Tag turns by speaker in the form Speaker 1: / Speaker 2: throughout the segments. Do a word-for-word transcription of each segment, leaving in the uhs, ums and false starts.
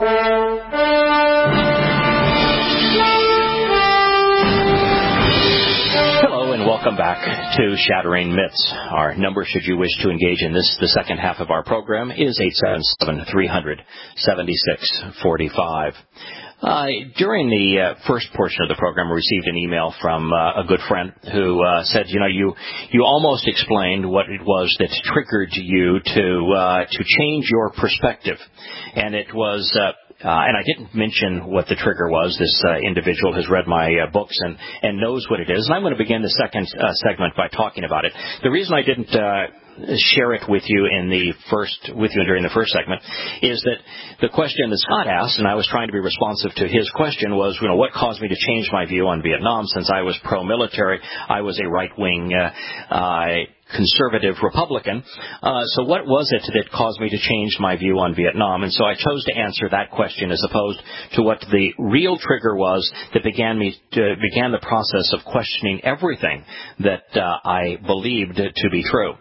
Speaker 1: Hello and welcome back to Shattering Myths. Our number, should you wish to engage in this, the second half of our program, is eight seven seven, three hundred, seventy-six forty-five. Uh, during the uh, first portion of the program, I received an email from uh, a good friend who uh, said, you know, you you almost explained what it was that triggered you to uh, to change your perspective, and it was. Uh, Uh, and I didn't mention what the trigger was. This uh, individual has read my uh, books and, and knows what it is. And I'm going to begin the second uh, segment by talking about it. The reason I didn't uh, share it with you in the first, with you during the first segment, is that the question that Scott asked, and I was trying to be responsive to his question, was, you know, what caused me to change my view on Vietnam? Since I was pro-military, I was a right-wing uh, uh conservative Republican. Uh, so what was it that caused me to change my view on Vietnam? And so I chose to answer that question as opposed to what the real trigger was that began me to, began the process of questioning everything that uh, I believed to be true.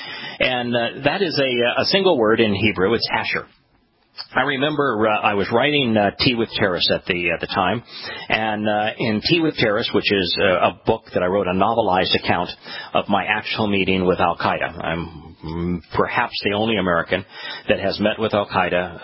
Speaker 1: And uh, that is a, a single word in Hebrew. It's Asher. I remember uh, I was writing uh, Tea with Terrace at the at the time, and uh, in Tea with Terrace, which is uh, a book that I wrote, a novelized account of my actual meeting with Al-Qaeda. I'm perhaps the only American that has met with Al-Qaeda,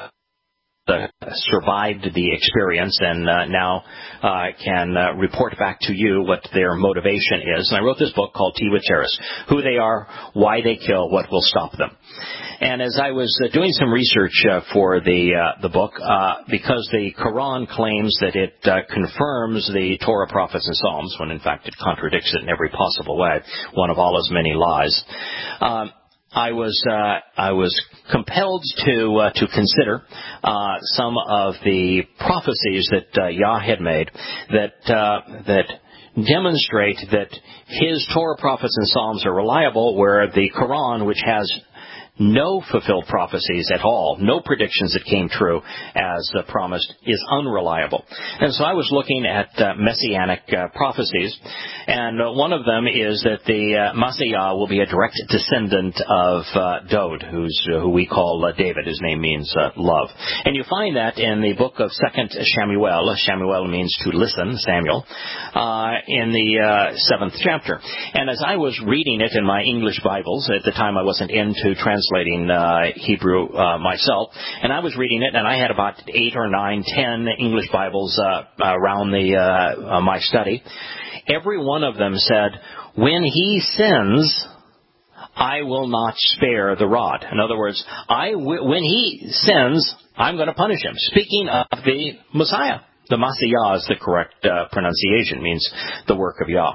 Speaker 1: uh, survived the experience, and uh, now uh, can uh, report back to you what their motivation is. And I wrote this book called Tea with Terrace: Who They Are, Why They Kill, What Will Stop Them. And as I was uh, doing some research uh, for the uh, the book, uh, because the Quran claims that it uh, confirms the Torah, Prophets, and Psalms, when in fact it contradicts it in every possible way, one of Allah's many lies, um, I was uh, I was compelled to uh, to consider uh, some of the prophecies that uh, Yah had made that uh, that. demonstrate that his Torah, Prophets, and Psalms are reliable, where the Quran, which has no fulfilled prophecies at all, no predictions that came true as uh, promised, is unreliable. And so I was looking at uh, messianic uh, prophecies, and uh, one of them is that the uh, Messiah will be a direct descendant of uh, Dod, who's, uh, who we call uh, David. His name means uh, love. And you find that in the book of Second Shamuel. Shamuel means to listen, Samuel, uh, in the uh, seventh chapter. And as I was reading it in my English Bibles, at the time I wasn't into translating Translating uh, Hebrew uh, myself, and I was reading it, and I had about eight or nine, ten English Bibles uh, around the uh, uh, my study. Every one of them said, "When he sins, I will not spare the rod." In other words, I w- when he sins, I'm going to punish him. Speaking of the Messiah, the Messiah is the correct uh, pronunciation, means the work of Yah.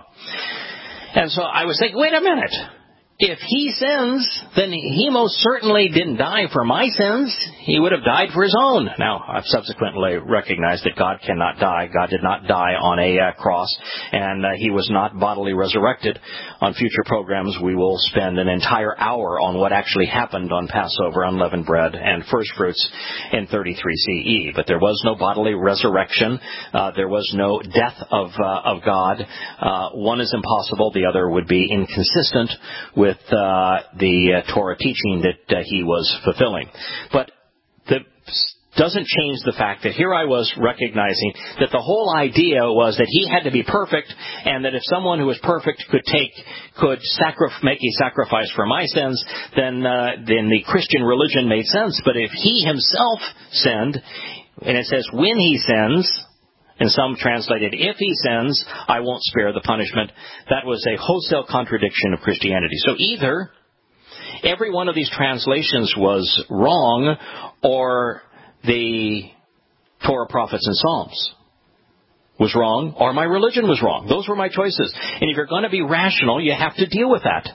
Speaker 1: And so I was thinking, wait a minute. If he sins, then he most certainly didn't die for my sins. He would have died for his own. Now, I've subsequently recognized that God cannot die. God did not die on a uh, cross, and uh, he was not bodily resurrected. On future programs, we will spend an entire hour on what actually happened on Passover, unleavened bread, and first fruits in thirty-three C E. But there was no bodily resurrection. Uh, there was no death of uh, of God. Uh, one is impossible. The other would be inconsistent with with uh, the uh, Torah teaching that uh, he was fulfilling. But that doesn't change the fact that here I was recognizing that the whole idea was that he had to be perfect, and that if someone who was perfect could take, could sacrif- make a sacrifice for my sins, then uh, then the Christian religion made sense. But if he himself sinned, and it says when he sins, and some translated, if he sins, I won't spare the punishment. That was a wholesale contradiction of Christianity. So either every one of these translations was wrong, or the Torah, Prophets, and Psalms was wrong, or my religion was wrong. Those were my choices. And if you're going to be rational, you have to deal with that.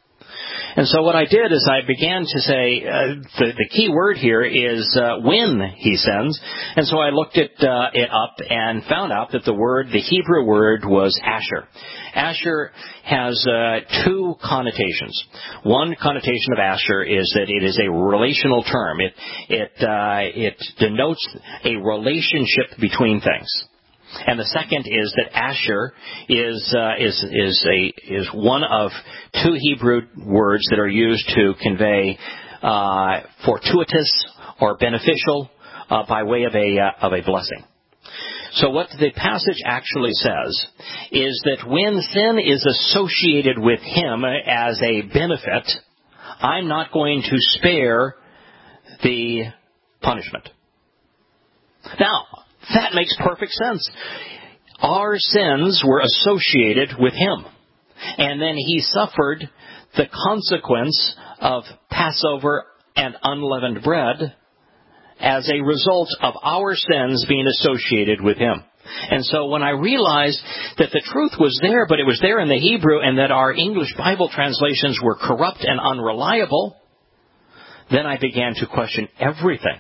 Speaker 1: And so what I did is I began to say, uh, the, the key word here is uh, when he sins. And so I looked it, uh, it up and found out that the word, the Hebrew word, was Asher. Asher has uh, two connotations. One connotation of Asher is that it is a relational term. It, it, uh, it denotes a relationship between things. And the second is that Asher is uh, is is a is one of two Hebrew words that are used to convey uh, fortuitous or beneficial uh, by way of a, uh, of a blessing. So what the passage actually says is that when sin is associated with him as a benefit, I'm not going to spare the punishment. Now, that makes perfect sense. Our sins were associated with him. And then he suffered the consequence of Passover and unleavened bread as a result of our sins being associated with him. And so when I realized that the truth was there, but it was there in the Hebrew, and that our English Bible translations were corrupt and unreliable, then I began to question everything.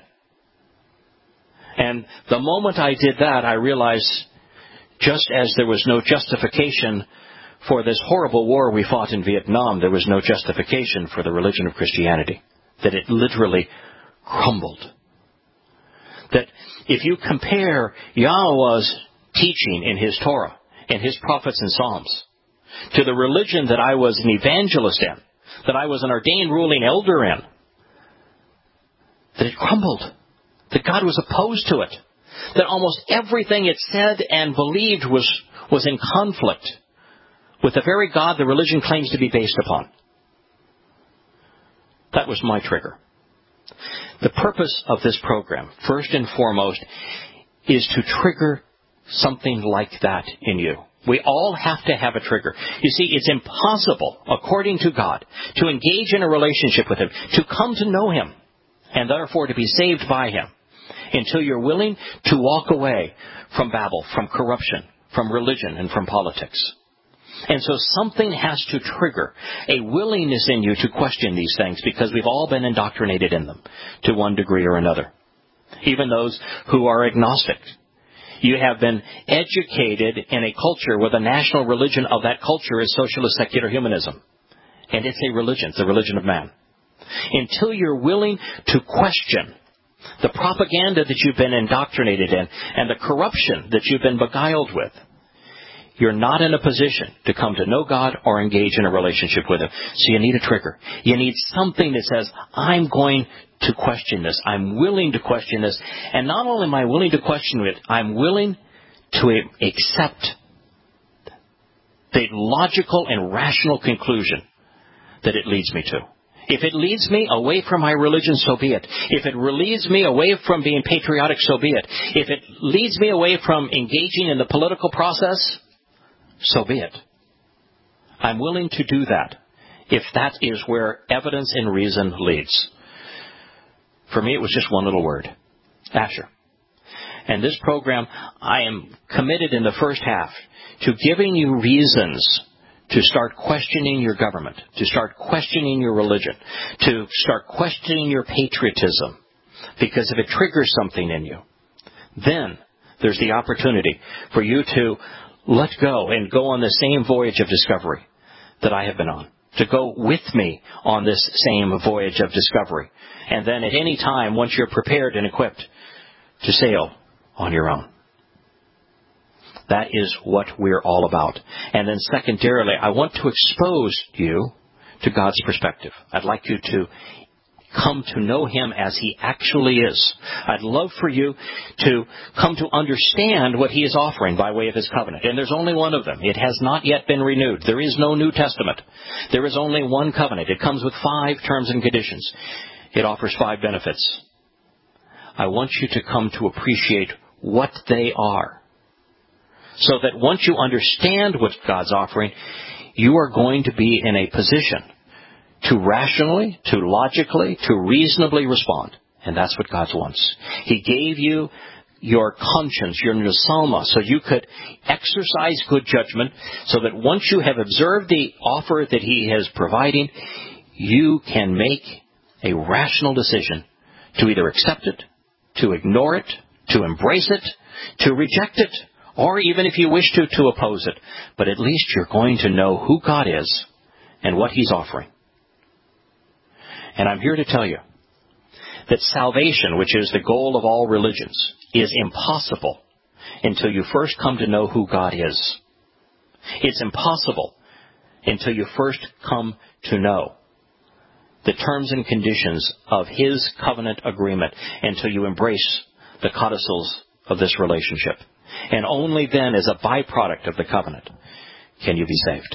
Speaker 1: And the moment I did that, I realized just as there was no justification for this horrible war we fought in Vietnam, there was no justification for the religion of Christianity. That it literally crumbled. That if you compare Yahweh's teaching in his Torah, in his prophets and Psalms, to the religion that I was an evangelist in, that I was an ordained ruling elder in, that it crumbled. That God was opposed to it. That almost everything it said and believed was, was in conflict with the very God the religion claims to be based upon. That was my trigger. The purpose of this program, first and foremost, is to trigger something like that in you. We all have to have a trigger. You see, it's impossible, according to God, to engage in a relationship with him, to come to know him, and therefore to be saved by him, until you're willing to walk away from Babel, from corruption, from religion, and from politics. And so something has to trigger a willingness in you to question these things, because we've all been indoctrinated in them to one degree or another. Even those who are agnostic. You have been educated in a culture where the national religion of that culture is socialist secular humanism. And it's a religion. It's a religion of man. Until you're willing to question the propaganda that you've been indoctrinated in and the corruption that you've been beguiled with, you're not in a position to come to know God or engage in a relationship with him. So you need a trigger. You need something that says, I'm going to question this. I'm willing to question this. And not only am I willing to question it, I'm willing to accept the logical and rational conclusion that it leads me to. If it leads me away from my religion, so be it. If it leads me away from being patriotic, so be it. If it leads me away from engaging in the political process, so be it. I'm willing to do that if that is where evidence and reason leads. For me, it was just one little word. Asher. And this program, I am committed in the first half to giving you reasons to start questioning your government, to start questioning your religion, to start questioning your patriotism. Because if it triggers something in you, then there's the opportunity for you to let go and go on the same voyage of discovery that I have been on. To go with me on this same voyage of discovery. And then at any time, once you're prepared and equipped, to sail on your own. That is what we're all about. And then secondarily, I want to expose you to God's perspective. I'd like you to come to know him as he actually is. I'd love for you to come to understand what he is offering by way of his covenant. And there's only one of them. It has not yet been renewed. There is no New Testament. There is only one covenant. It comes with five terms and conditions. It offers five benefits. I want you to come to appreciate what they are, so that once you understand what God's offering, you are going to be in a position to rationally, to logically, to reasonably respond. And that's what God wants. He gave you your conscience, your psalma, so you could exercise good judgment, so that once you have observed the offer that he is providing, you can make a rational decision to either accept it, to ignore it, to embrace it, to reject it, or even if you wish to, to oppose it. But at least you're going to know who God is and what he's offering. And I'm here to tell you that salvation, which is the goal of all religions, is impossible until you first come to know who God is. It's impossible until you first come to know the terms and conditions of his covenant agreement, until you embrace the codicils of this relationship. And only then, as a byproduct of the covenant, can you be saved.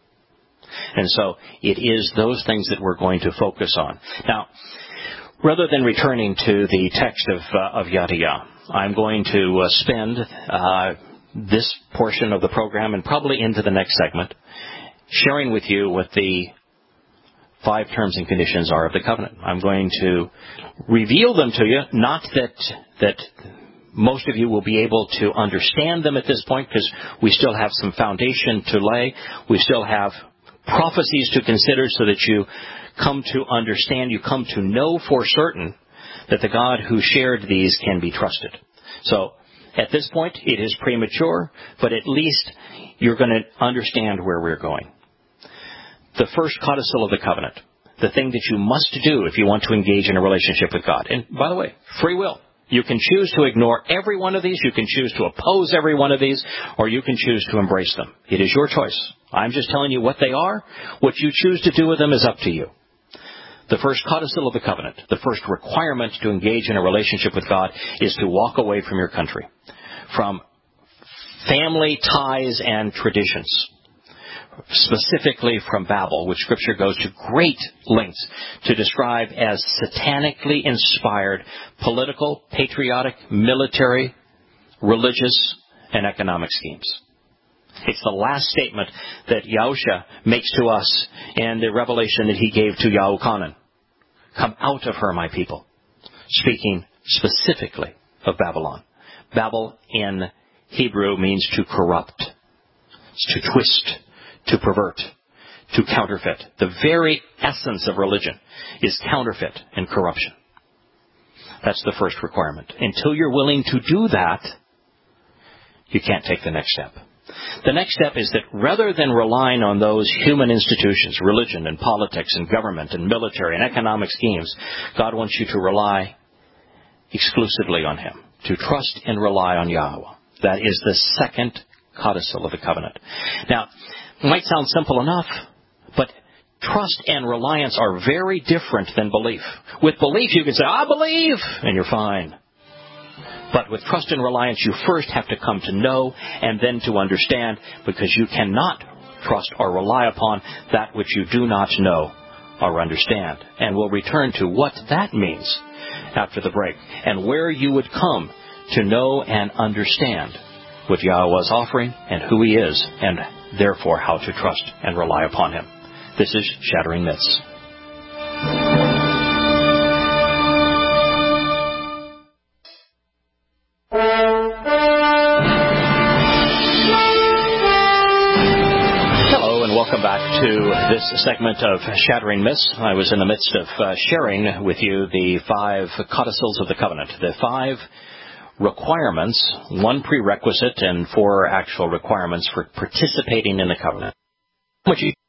Speaker 1: And so it is those things that we're going to focus on. Now, rather than returning to the text of, uh, of Yadiah, I'm going to uh, spend uh, this portion of the program and probably into the next segment sharing with you what the five terms and conditions are of the covenant. I'm going to reveal them to you, not that that most of you will be able to understand them at this point, because we still have some foundation to lay. We still have prophecies to consider so that you come to understand, you come to know for certain that the God who shared these can be trusted. So at this point, it is premature, but at least you're going to understand where we're going. The first codicil of the covenant, the thing that you must do if you want to engage in a relationship with God. And by the way, free will. You can choose to ignore every one of these, you can choose to oppose every one of these, or you can choose to embrace them. It is your choice. I'm just telling you what they are. What you choose to do with them is up to you. The first codicil of the covenant, the first requirement to engage in a relationship with God, is to walk away from your country, from family ties and traditions, specifically from Babel, which Scripture goes to great lengths to describe as satanically inspired political, patriotic, military, religious, and economic schemes. It's the last statement that Yahusha makes to us in the revelation that he gave to Yahuchanan. Come out of her, my people. Speaking specifically of Babylon. Babel in Hebrew means to corrupt, to twist, to pervert, to counterfeit. The very essence of religion is counterfeit and corruption. That's the first requirement. Until you're willing to do that, you can't take the next step. The next step is that rather than relying on those human institutions, religion and politics and government and military and economic schemes, God wants you to rely exclusively on Him, to trust and rely on Yahweh. That is the second codicil of the covenant. Now, it might sound simple enough, but trust and reliance are very different than belief. With belief, you can say, I believe, and you're fine. But with trust and reliance, you first have to come to know and then to understand, because you cannot trust or rely upon that which you do not know or understand. And we'll return to what that means after the break, and where you would come to know and understand what Yahweh is offering and who He is, and therefore how to trust and rely upon Him. This is Shattering Myths. Hello and welcome back to this segment of Shattering Myths. I was in the midst of uh, sharing with you the five codicils of the covenant, the five requirements, one prerequisite and four actual requirements for participating in the covenant. Which you,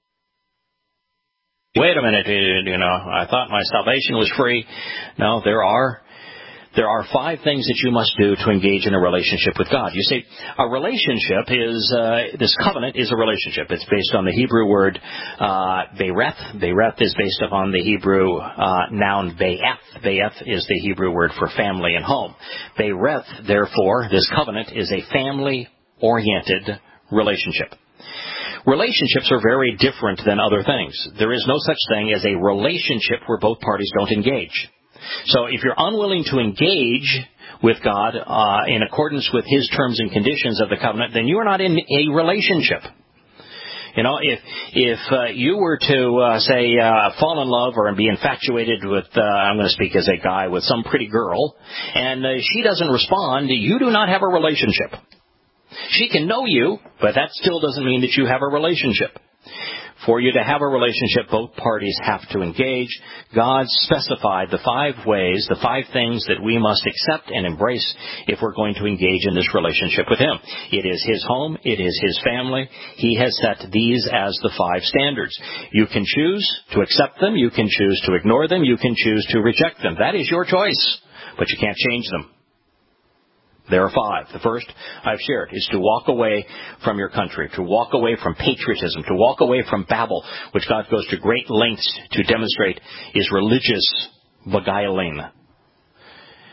Speaker 1: wait a minute, you know, I thought my salvation was free. No, there are there are five things that you must do to engage in a relationship with God. You see, a relationship is, uh, this covenant is a relationship. It's based on the Hebrew word uh, Beireth. Beireth is based upon the Hebrew uh, noun Be'eth. Be'eth is the Hebrew word for family and home. Beireth, therefore, this covenant is a family-oriented relationship. Relationships are very different than other things. There is no such thing as a relationship where both parties don't engage. So if you're unwilling to engage with God uh, in accordance with His terms and conditions of the covenant, then you are not in a relationship. You know, if if uh, you were to, uh, say, uh, fall in love or be infatuated with, uh, I'm going to speak as a guy, with some pretty girl, and uh, she doesn't respond, you do not have a relationship. She can know you, but that still doesn't mean that you have a relationship. For you to have a relationship, both parties have to engage. God specified the five ways, the five things that we must accept and embrace if we're going to engage in this relationship with Him. It is His home. It is His family. He has set these as the five standards. You can choose to accept them. You can choose to ignore them. You can choose to reject them. That is your choice, but you can't change them. There are five. The first I've shared is to walk away from your country, to walk away from patriotism, to walk away from Babel, which God goes to great lengths to demonstrate is religious beguiling.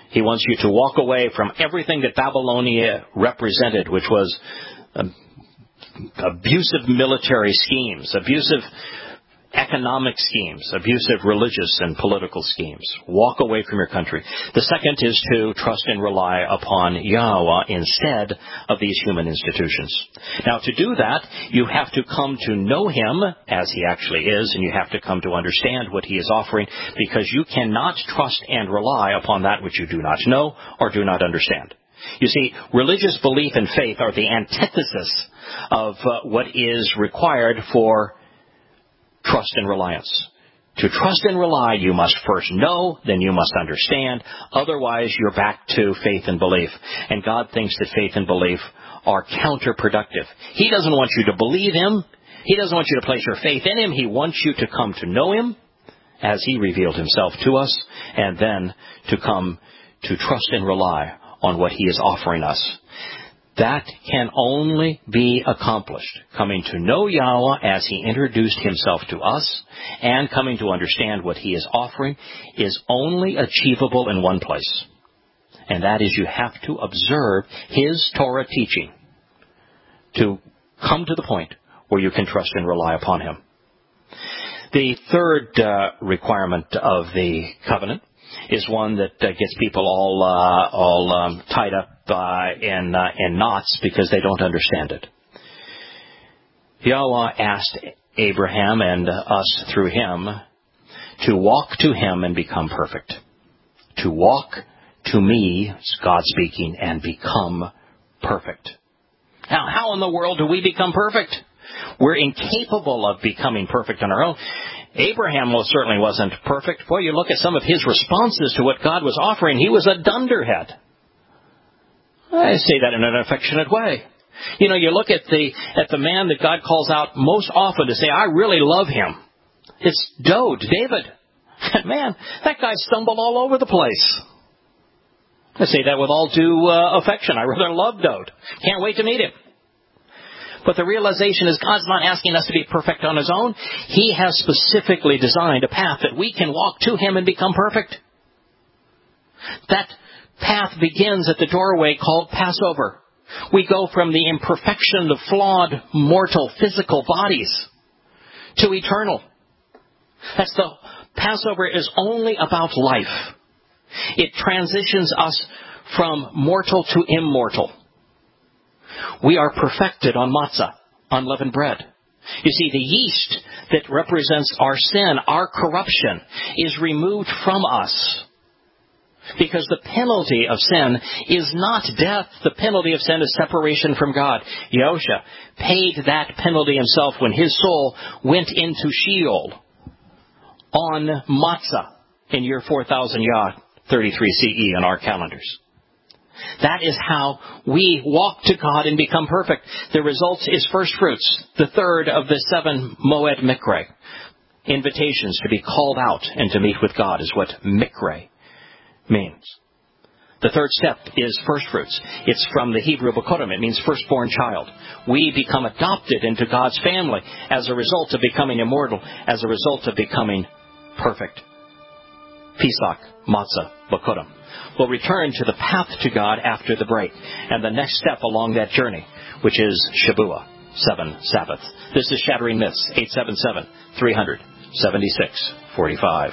Speaker 1: He wants you to walk away from everything that Babylonia represented, which was um, abusive military schemes, abusive economic schemes, abusive religious and political schemes. Walk away from your country. The second is to trust and rely upon Yahweh instead of these human institutions. Now, to do that, you have to come to know Him as He actually is, and you have to come to understand what He is offering, because you cannot trust and rely upon that which you do not know or do not understand. You see, religious belief and faith are the antithesis of uh, what is required for trust and reliance. To trust and rely, you must first know, then you must understand. Otherwise, you're back to faith and belief. And God thinks that faith and belief are counterproductive. He doesn't want you to believe Him. He doesn't want you to place your faith in Him. He wants you to come to know Him as He revealed Himself to us, and then to come to trust and rely on what He is offering us. That can only be accomplished coming to know Yahweh as He introduced Himself to us, and coming to understand what He is offering is only achievable in one place. And that is, you have to observe His Torah teaching to come to the point where you can trust and rely upon Him. The third uh, requirement of the covenant is one that uh, gets people all uh, all um, tied up uh, in uh, in knots because they don't understand it. Yahweh asked Abraham and uh, us through him to walk to Him and become perfect. To walk to me, it's God speaking, and become perfect. Now, how in the world do we become perfect? We're incapable of becoming perfect on our own. Abraham most certainly wasn't perfect. Boy, you look at some of his responses to what God was offering. He was a dunderhead. I say that in an affectionate way. You know, you look at the at the man that God calls out most often to say, I really love him. It's Dode, David. Man, that guy stumbled all over the place. I say that with all due uh, affection. I rather love Dode. Can't wait to meet him. But the realization is God's not asking us to be perfect on His own. He has specifically designed a path that we can walk to Him and become perfect. That path begins at the doorway called Passover. We go from the imperfection of flawed, mortal, physical bodies to eternal. That's the Passover is only about life. It transitions us from mortal to immortal. We are perfected on matzah, unleavened bread. You see, the yeast that represents our sin, our corruption, is removed from us. Because the penalty of sin is not death. The penalty of sin is separation from God. Yahusha paid that penalty Himself when His soul went into Sheol on matzah in year four thousand Yah, thirty-three C E on our calendars. That is how we walk to God and become perfect. The result is first fruits, the third of the seven Moed Mikre. Invitations to be called out and to meet with God is what Mikre means. The third step is first fruits. It's from the Hebrew Bokodim. It means firstborn child. We become adopted into God's family as a result of becoming immortal, as a result of becoming perfect. Pesach, Matzah, Bokodim. We'll return to the path to God after the break, and the next step along that journey, which is Shabua, seven Sabbath. This is Shattering Myths, eight seven seven, three hundred, seventy-six forty-five.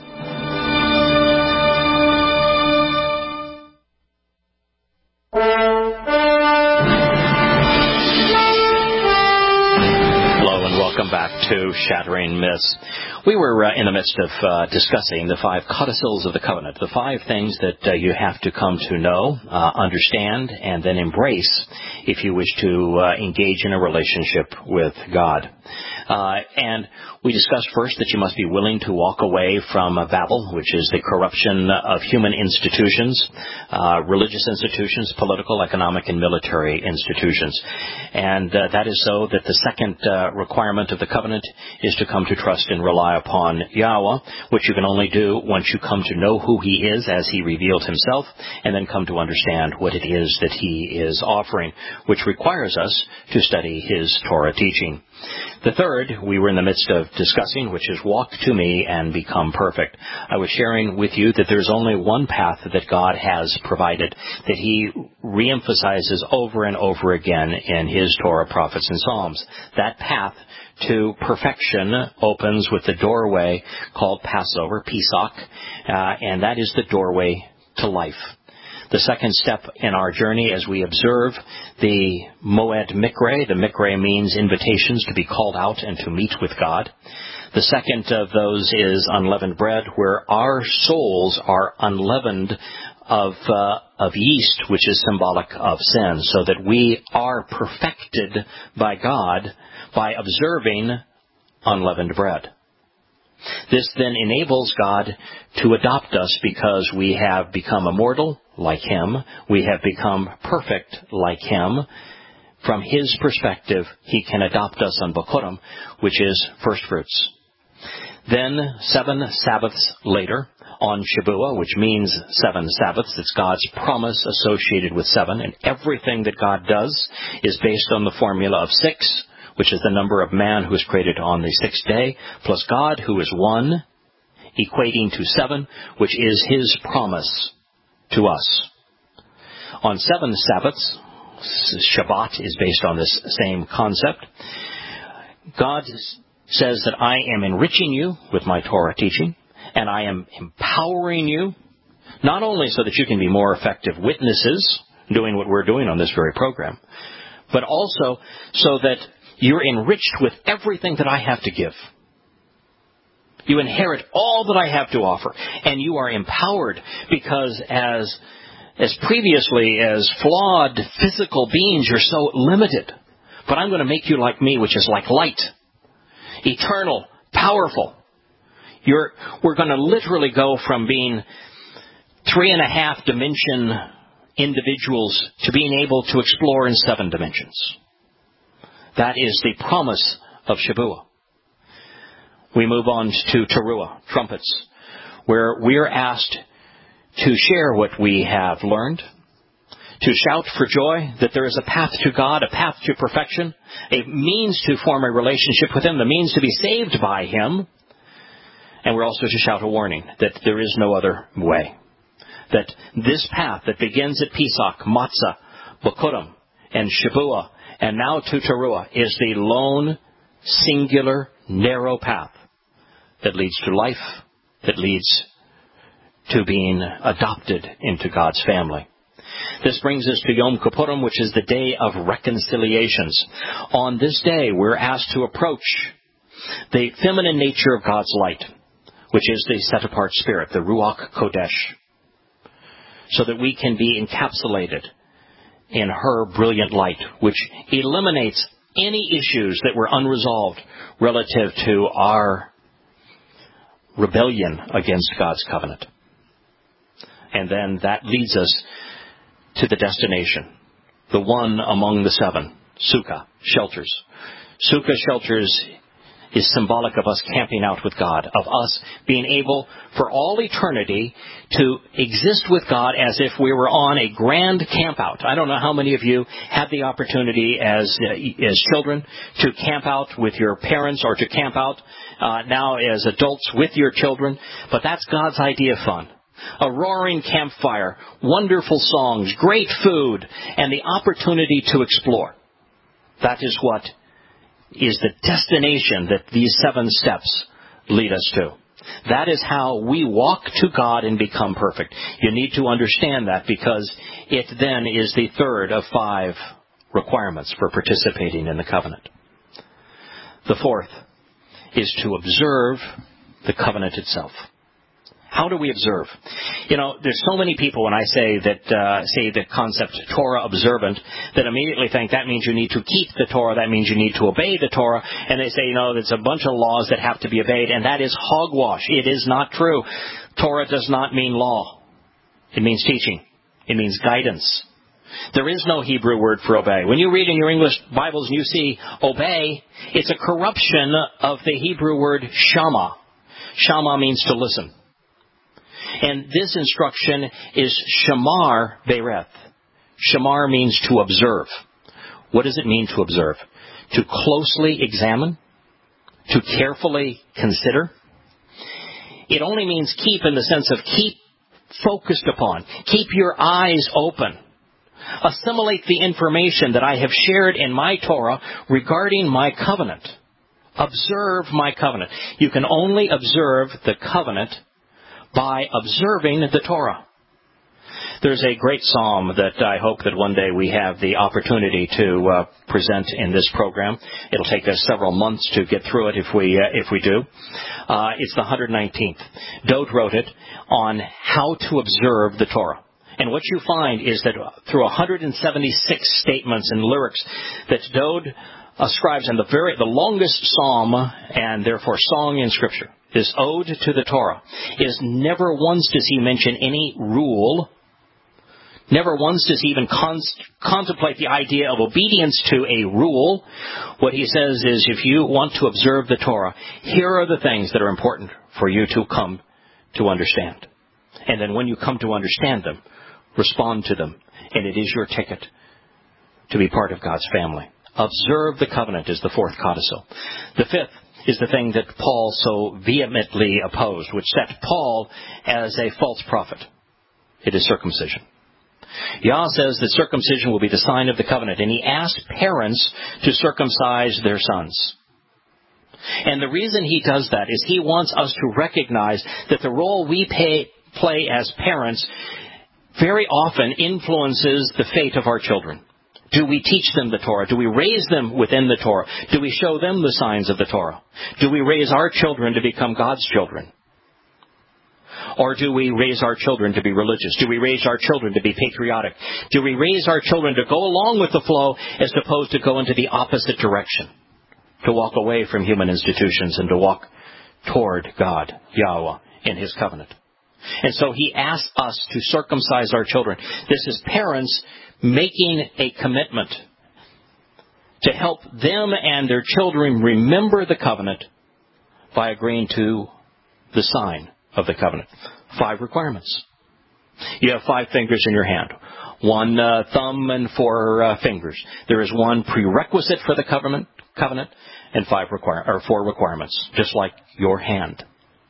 Speaker 1: Hello and welcome back to Shattering Myths. We were uh, in the midst of uh, discussing the five codicils of the covenant, the five things that uh, you have to come to know, uh, understand, and then embrace if you wish to uh, engage in a relationship with God. Uh, and we discussed first that you must be willing to walk away from uh, Babel, which is the corruption of human institutions, uh, religious institutions, political, economic, and military institutions. And uh, that is so that the second uh, requirement of the covenant is to come to trust and rely upon Yahweh, which you can only do once you come to know who He is as He revealed Himself, and then come to understand what it is that He is offering. which requires us to study His Torah teaching. The third, we were in the midst of discussing, which is walk to me and become perfect. I was sharing with you that there's only one path that God has provided, that He reemphasizes over and over again in His Torah, prophets, and Psalms. That path to perfection opens with the doorway called Passover, Pesach, uh, and that is the doorway to life. The second step in our journey as we observe the Moed Mikre. The Mikre means invitations to be called out and to meet with God. The second of those is unleavened bread, where our souls are unleavened of uh, of yeast, which is symbolic of sin, so that we are perfected by God by observing unleavened bread. This then enables God to adopt us because we have become immortal like Him. We have become perfect like Him. From His perspective, He can adopt us on Bokurim, which is first fruits. Then, seven Sabbaths later, on Shabuah, which means seven Sabbaths, it's God's promise associated with seven, and everything that God does is based on the formula of six, which is the number of man who is created on the sixth day, plus God, who is one, equating to seven, which is His promise to us. On seven Sabbaths, Shabbat is based on this same concept. God says that I am enriching you with my Torah teaching, and I am empowering you, not only so that you can be more effective witnesses, doing what we're doing on this very program, but also so that you're enriched with everything that I have to give. You inherit all that I have to offer. And you are empowered because as, as previously, as flawed physical beings, you're so limited. But I'm going to make you like me, which is like light. Eternal, powerful. You're, we're going to literally go from being three and a half dimension individuals to being able to explore in seven dimensions. That is the promise of Shabuah. We move on to Teruah, trumpets, where we're asked to share what we have learned, to shout for joy that there is a path to God, a path to perfection, a means to form a relationship with Him, the means to be saved by Him. And we're also to shout a warning that there is no other way. That this path that begins at Pesach, Matzah, Bokurim, and Shabuah, and now to Teruah, is the lone, singular, narrow path that leads to life, that leads to being adopted into God's family. This brings us to Yom Kippurim, which is the day of reconciliations. On this day, we're asked to approach the feminine nature of God's light, which is the set-apart spirit, the Ruach Kodesh, so that we can be encapsulated in her brilliant light, which eliminates any issues that were unresolved relative to our rebellion against God's covenant. And then that leads us to the destination, the one among the seven, Sukkah, shelters. Sukkah shelters is symbolic of us camping out with God, of us being able for all eternity to exist with God as if we were on a grand camp out. I don't know how many of you had the opportunity as uh, as children to camp out with your parents or to camp out uh, now as adults with your children, but that's God's idea of fun. A roaring campfire, wonderful songs, great food, and the opportunity to explore. That is what is the destination that these seven steps lead us to. That is how we walk to God and become perfect. You need to understand that because it then is the third of five requirements for participating in the covenant. The fourth is to observe the covenant itself. How do we observe? You know, there's so many people when I say that, uh, say the concept Torah observant, that immediately think that means you need to keep the Torah, that means you need to obey the Torah, and they say, you know, there's a bunch of laws that have to be obeyed, and that is hogwash. It is not true. Torah does not mean law. It means teaching. It means guidance. There is no Hebrew word for obey. When you read in your English Bibles and you see obey, it's a corruption of the Hebrew word shama. Shama means to listen. And this instruction is shamar bereth. Shamar means to observe. What does it mean to observe? To closely examine? To carefully consider? It only means keep in the sense of keep focused upon. Keep your eyes open. Assimilate the information that I have shared in my Torah regarding my covenant. Observe my covenant. You can only observe the covenant by observing the Torah. There's a great psalm that I hope that one day we have the opportunity to uh, present in this program. It'll take us several months to get through it if we uh, if we do. Uh, it's the one hundred nineteenth. Dode wrote it on how to observe the Torah. And what you find is that through one hundred seventy-six statements and lyrics that Dode ascribes, and the very the longest psalm and therefore song in Scripture, this ode to the Torah, is never once does he mention any rule. Never once does he even con- contemplate the idea of obedience to a rule. What he says is, if you want to observe the Torah, here are the things that are important for you to come to understand. And then when you come to understand them, respond to them. And it is your ticket to be part of God's family. Observe the covenant is the fourth codicil. The fifth is the thing that Paul so vehemently opposed, which set Paul as a false prophet. It is circumcision. Yah says that circumcision will be the sign of the covenant, and he asked parents to circumcise their sons. And the reason he does that is he wants us to recognize that the role we pay, play as parents very often influences the fate of our children. Do we teach them the Torah? Do we raise them within the Torah? Do we show them the signs of the Torah? Do we raise our children to become God's children? Or do we raise our children to be religious? Do we raise our children to be patriotic? Do we raise our children to go along with the flow as opposed to go into the opposite direction? To walk away from human institutions and to walk toward God, Yahweh, in His covenant. And so He asks us to circumcise our children. This is parents making a commitment to help them and their children remember the covenant by agreeing to the sign of the covenant. Five requirements. You have five fingers in your hand. One uh, thumb and four uh, fingers. There is one prerequisite for the covenant, covenant and five require or four requirements, just like your hand.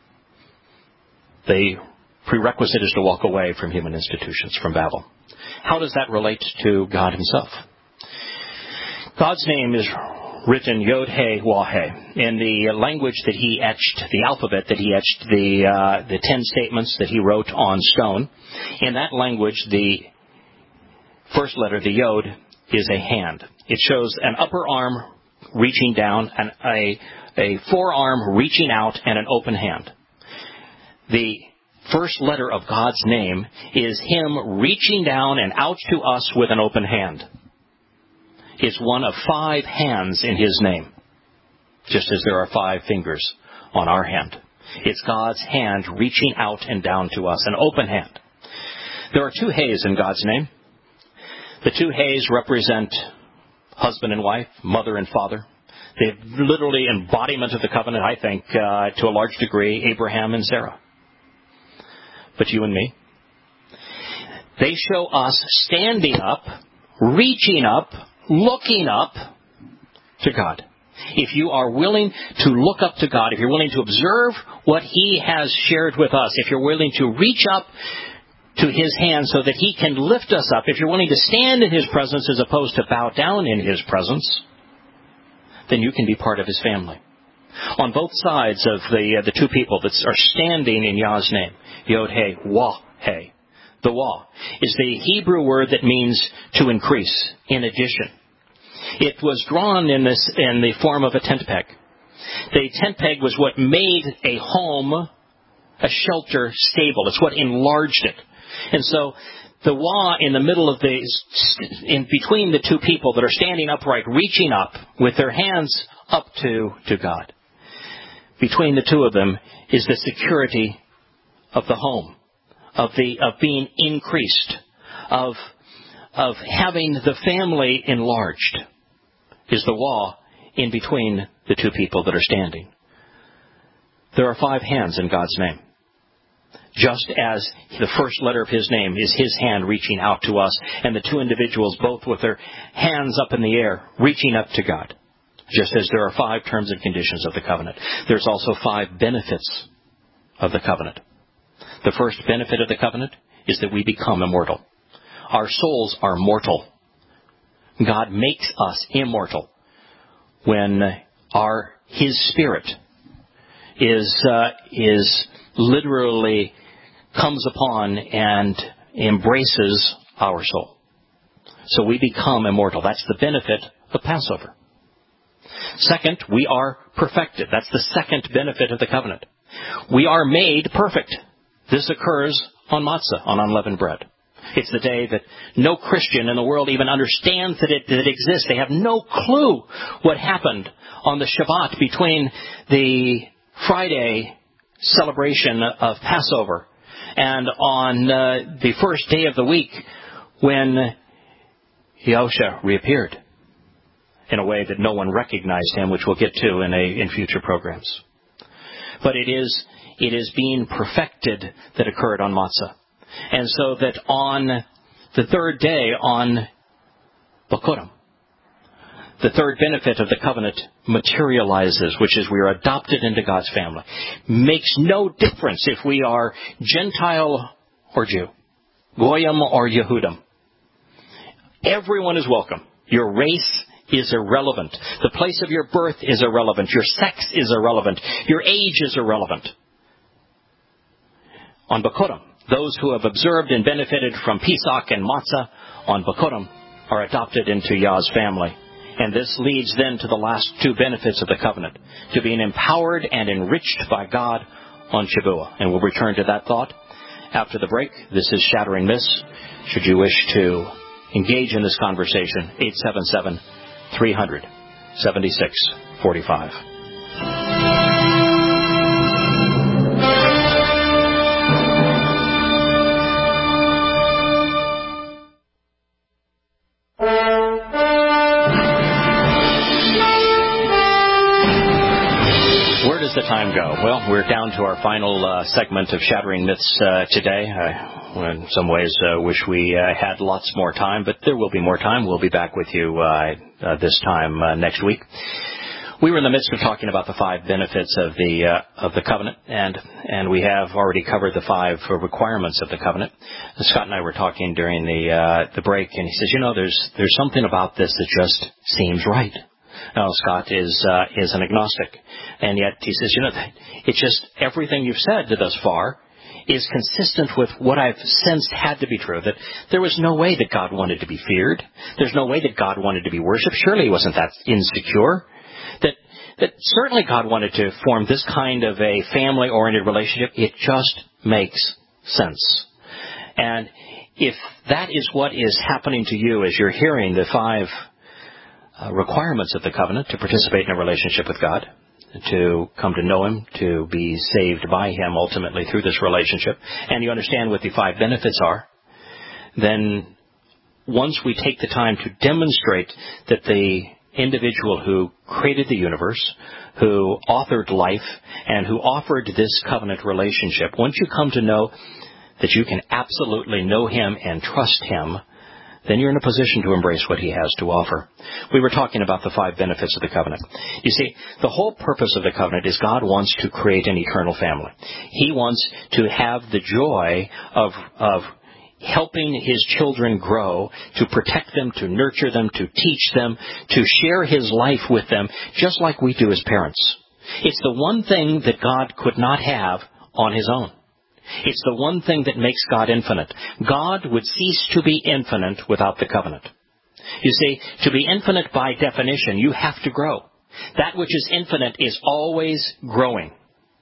Speaker 1: The prerequisite is to walk away from human institutions, from Babel. How does that relate to God Himself? God's name is written Yod-He-Wah-He in the language that He etched, the alphabet that He etched, the uh, the ten statements that He wrote on stone. In that language, the first letter, the Yod, is a hand. It shows an upper arm reaching down, and a a forearm reaching out, and an open hand. The first letter of God's name is Him reaching down and out to us with an open hand. It's one of five hands in His name, just as there are five fingers on our hand. It's God's hand reaching out and down to us, an open hand. There are two He's in God's name. The two He's represent husband and wife, mother and father. They're literally embodiment of the covenant, I think, uh, to a large degree, Abraham and Sarah. But you and me. They show us standing up, reaching up, looking up to God. If you are willing to look up to God, if you're willing to observe what He has shared with us, if you're willing to reach up to His hand so that He can lift us up, if you're willing to stand in His presence as opposed to bow down in His presence, then you can be part of His family. On both sides of the uh, the two people that are standing in Yah's name, Yod-He-Wah-He. The Wah is the Hebrew word that means to increase, in addition. It was drawn in this in the form of a tent peg. The tent peg was what made a home, a shelter, stable. It's what enlarged it. And so the Wah in the middle of the, in between the two people that are standing upright, reaching up with their hands up to, to God. Between the two of them is the security of the home, of the of being increased, of of having the family enlarged, is the Wah in between the two people that are standing. There are five hands in God's name. Just as the first letter of his name is his hand reaching out to us, and the two individuals both with their hands up in the air, reaching up to God. Just as there are five terms and conditions of the covenant, there's also five benefits of the covenant. The first benefit of the covenant is that we become immortal. Our souls are mortal. God makes us immortal when our His Spirit is uh, is literally comes upon and embraces our soul. So we become immortal. That's the benefit of Passover. Second, we are perfected. That's the second benefit of the covenant. We are made perfect. This occurs on matzah, on unleavened bread. It's the day that no Christian in the world even understands that it, that it exists. They have no clue what happened on the Shabbat between the Friday celebration of Passover and on uh, the first day of the week when Yahushua reappeared in a way that no one recognized him, which we'll get to in a in future programs. But it is it is being perfected that occurred on matzah. And so that on the third day, on Bokurim, the third benefit of the covenant materializes, which is we are adopted into God's family. Makes no difference if we are Gentile or Jew, Goyim or Yehudim. Everyone is welcome. Your race is irrelevant. The place of your birth is irrelevant. Your sex is irrelevant. Your age is irrelevant. On Bokurim, those who have observed and benefited from Pesach and Matzah on Bokurim are adopted into Yah's family. And this leads then to the last two benefits of the covenant, to being empowered and enriched by God on Shavuot. And we'll return to that thought after the break. This is Shattering Myths. Should you wish to engage in this conversation, eight seven seven, three hundred, seventy-six forty-five. The time go? Well, we're down to our final uh, segment of Shattering Myths uh, today. I, in some ways, uh, wish we uh, had lots more time, but there will be more time. We'll be back with you uh, uh, this time uh, next week. We were in the midst of talking about the five benefits of the uh, of the covenant, and and we have already covered the five uh, requirements of the covenant. Scott and I were talking during the uh, the break, and he says, you know, there's there's something about this that just seems right. Now, Scott is uh, is an agnostic, and yet he says, you know, it's just everything you've said thus far is consistent with what I've sensed had to be true, that there was no way that God wanted to be feared. There's no way that God wanted to be worshipped. Surely he wasn't that insecure. That that certainly God wanted to form this kind of a family-oriented relationship. It just makes sense. And if that is what is happening to you as you're hearing the five Uh, requirements of the covenant to participate in a relationship with God, to come to know Him, to be saved by Him ultimately through this relationship, and you understand what the five benefits are, then once we take the time to demonstrate that the individual who created the universe, who authored life, and who offered this covenant relationship, once you come to know that you can absolutely know Him and trust Him, then you're in a position to embrace what He has to offer. We were talking about the five benefits of the covenant. You see, the whole purpose of the covenant is God wants to create an eternal family. He wants to have the joy of, of helping His children grow, to protect them, to nurture them, to teach them, to share His life with them, just like we do as parents. It's the one thing that God could not have on His own. It's the one thing that makes God infinite. God would cease to be infinite without the covenant. You see, to be infinite by definition, you have to grow. That which is infinite is always growing.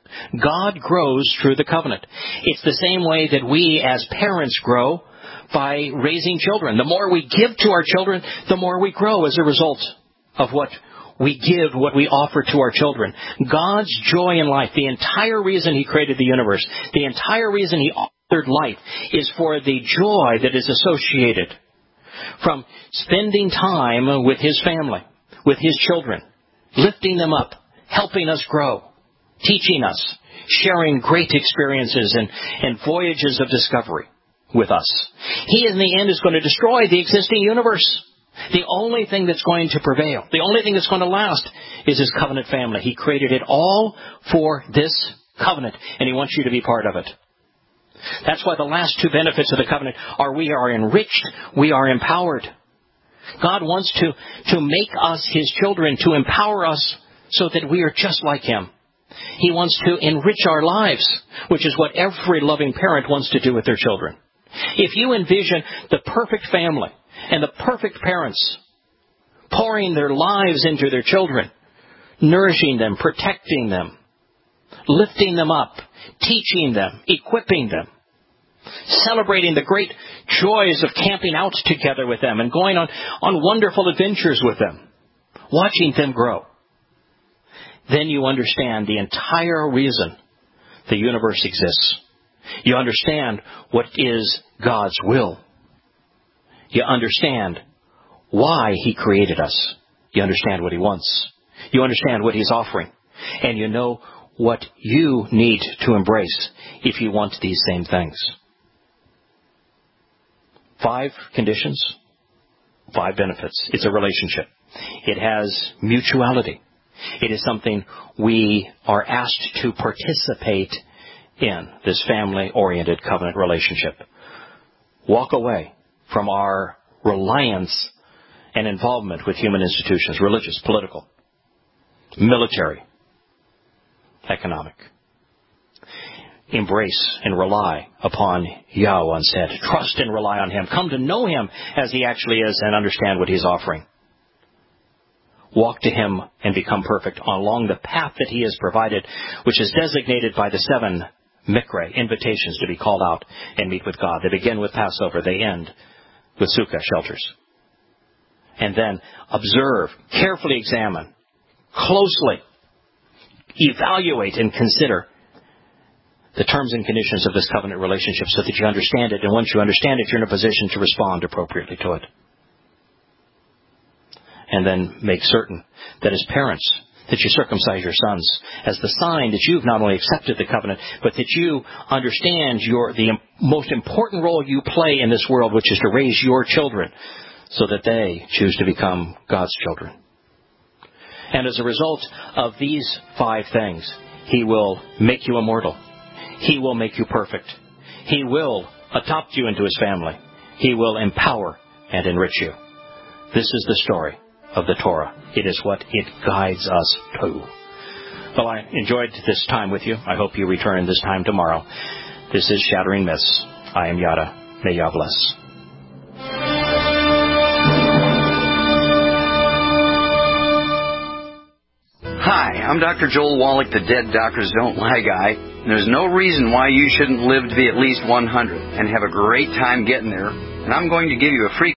Speaker 1: God grows through the covenant. It's the same way that we as parents grow by raising children. The more we give to our children, the more we grow as a result of what we give, what we offer to our children. God's joy in life, the entire reason He created the universe, the entire reason He authored life is for the joy that is associated from spending time with His family, with His children, lifting them up, helping us grow, teaching us, sharing great experiences and, and voyages of discovery with us. He, in the end, is going to destroy the existing universe. The only thing that's going to prevail, the only thing that's going to last, is His covenant family. He created it all for this covenant, and He wants you to be part of it. That's why the last two benefits of the covenant are we are enriched, we are empowered. God wants to, to make us His children, to empower us so that we are just like Him. He wants to enrich our lives, which is what every loving parent wants to do with their children. If you envision the perfect family and the perfect parents pouring their lives into their children, nourishing them, protecting them, lifting them up, teaching them, equipping them, celebrating the great joys of camping out together with them and going on, on wonderful adventures with them, watching them grow, then you understand the entire reason the universe exists. You understand what is God's will. You understand why He created us. You understand what He wants. You understand what He's offering. And you know what you need to embrace if you want these same things. Five conditions, five benefits. It's a relationship. It has mutuality. It is something we are asked to participate in, this family-oriented covenant relationship. Walk away from our reliance and involvement with human institutions, religious, political, military, economic. Embrace and rely upon Yahweh instead. Trust and rely on Him. Come to know Him as He actually is and understand what He's offering. Walk to Him and become perfect along the path that He has provided, which is designated by the seven Mikra, invitations to be called out and meet with God. They begin with Passover. They end with Sukkah, shelters. And then observe, carefully examine, closely evaluate and consider the terms and conditions of this covenant relationship so that you understand it. And once you understand it, you're in a position to respond appropriately to it. And then make certain that as parents, that you circumcise your sons as the sign that you've not only accepted the covenant, but that you understand your the most important role you play in this world, which is to raise your children so that they choose to become God's children. And as a result of these five things, He will make you immortal. He will make you perfect. He will adopt you into His family. He will empower and enrich you. This is the story of the Torah. It is what it guides us to. Well, I enjoyed this time with you. I hope you return this time tomorrow. This is Shattering Myths. I am Yada. May Yah bless.
Speaker 2: Hi, I'm Doctor Joel Wallach, the Dead Doctors Don't Lie guy. And there's no reason why you shouldn't live to be at least one hundred and have a great time getting there. And I'm going to give you a free